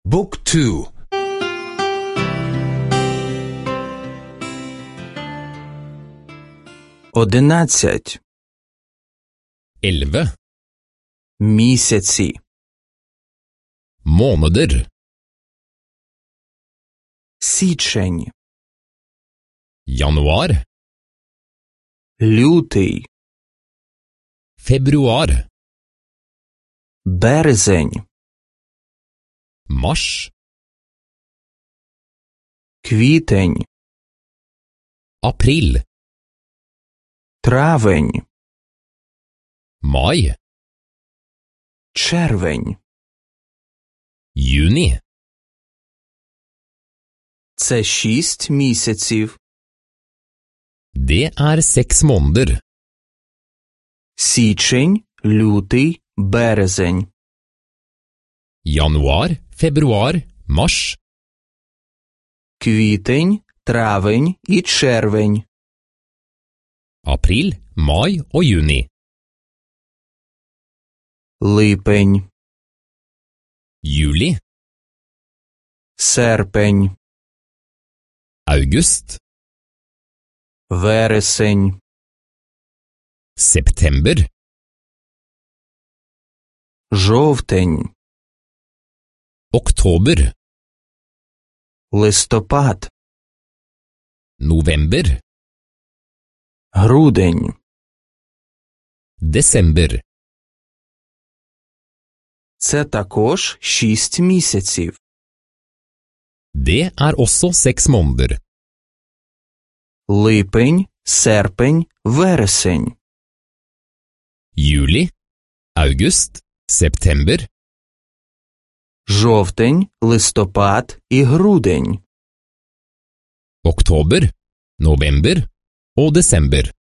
Book 2. 11. 11. Місяці. Måneder. Січень. Januar. Лютий. Februar. Березень. Mars. Квітень. April. Травень. Mai. Червень. Juni. Це 6 місяців. Det er 6 måneder. Січень, лютий, березень. Januar, februar, mars. Квітень, травень і червень. April, mai og juni. Липень. Juli. Серпень. August. Вересень. September. Жовтень. Oktober. Листопад. November. Грудень. Desember. Це також 6 місяців. Det er også 6 måneder. Липень, серпень, вересень. Juli, august, september. Жовтень, листопад і грудень. Oktober, november og desember.